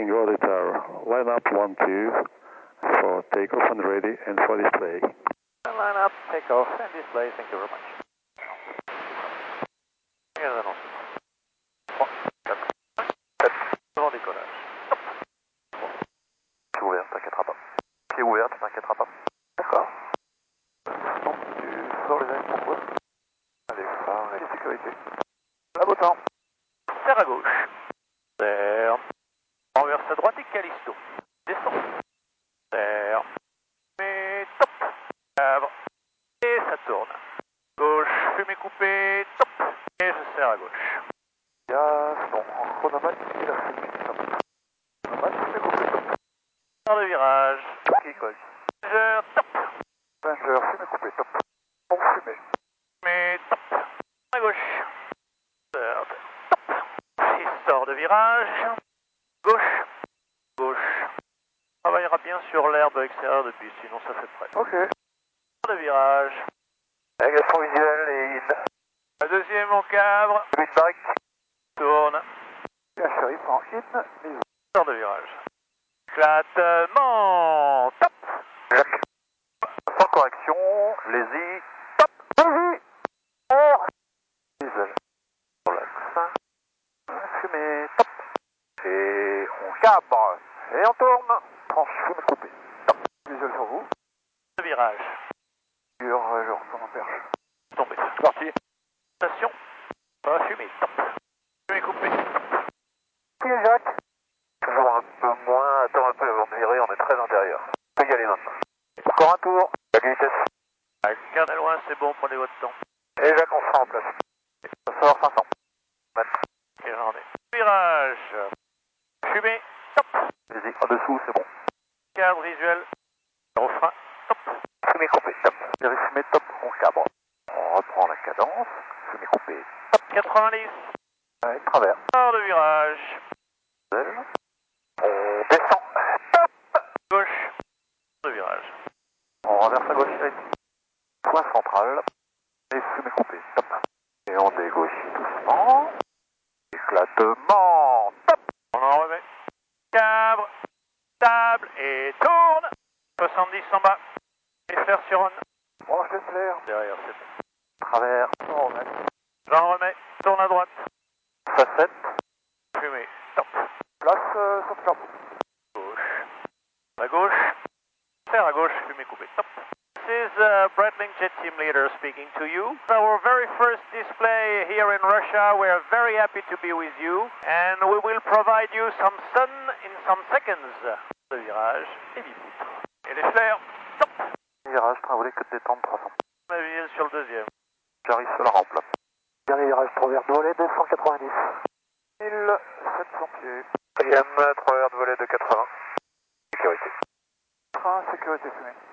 Tango Hotel Tower. Line up 1-2 for takeoff and ready and for display. Line up, takeoff and display, thank you very much. Et annonce. 3, 4, 7, devant décollage. Stop. Pied ouvert, t'inquièteras pas. Pied ouvert, tu t'inquièteras pas. D'accord. Donc tu sors les ailes pour toi. Allez, phare et sécurité. La beau temps. Serre à gauche. Serre. Renverse à droite et Callisto. Descend. Serre. Et top. Cadre. Et ça tourne. Gauche, fumée coupée, top. Et je serre à gauche. Gaz, bon, en chronomètre, et la fumée, top. Chronomètre, fumée coupée, top. Dans le virage, qui colle. Ranger, top. Ranger, fumée coupée, top. Bon, fumée. Mais top. À gauche. Serre, top. Il sort de virage. Gauche. Gauche. Travaillera bien sur l'herbe extérieure depuis, sinon ça fait près. Ok. De virage. Navigation visuelle et in. La deuxième au cadre. 8 back. Tourne. Bien chéri, prend in. Mise. Sort de virage. Éclatement. Top. Jacques. Sans correction. Lazy. Top. Lazy. Air. Diesel. Relax. Fumée. Top. Et on cabre. Et on tourne. Tranche fumée coupée. Top. Visuel sur vous. De virage. Je retourne en perche. Tombé. C'est parti. Station. Pas fumée. Top. Fumée coupée. Top. Pied Jacques. Toujours un peu moins. Attends un peu avant de virer. On est très intérieur. On peut y aller maintenant. Encore un tour. La vitesse. Regardez loin, c'est bon. Prenez votre temps. Et Jacques, on sera en place. Ça sort 500. Maintenant. Quelle journée. Virage. Fumée. Top. Vas-y. En dessous, c'est bon. Cadre visuel. Refrain. Top. Fumée coupée. Top. Fumée top. On cabre. On reprend la cadence. Fumée coupée. Top. 90. Ouais, travers. Hors de virage. On descend. Top. Gauche. De virage. On renverse à gauche. Point central. Et fumée coupée. Top. Et on dégauchit doucement. Éclatement. Top. On en remet. Cabre. Table et tourne. 70 en bas. Et faire sur on. Branche le flair. Derrière, c'est bon. Travers. On remet. J'en remets. Tourne à droite. Facette. Fumée. Top. Place sur cap. Gauche. À gauche. Faire à gauche. Fumée coupée. Top. This is Breitling Jet Team Leader speaking to you. Our very first display here in Russia. We are very happy to be with you. And we will provide you some sun in some seconds. Le virage et bipoutre. Et les flares. Top. Virage, train volé, que de détente 300. La ville sur le deuxième. J'arrive sur la rampe là. Dernier virage, 3 verres de volée, 290. 1700 pieds. Deuxième, 3 verres de volée de 80. Sécurité. Train, sécurité fumée.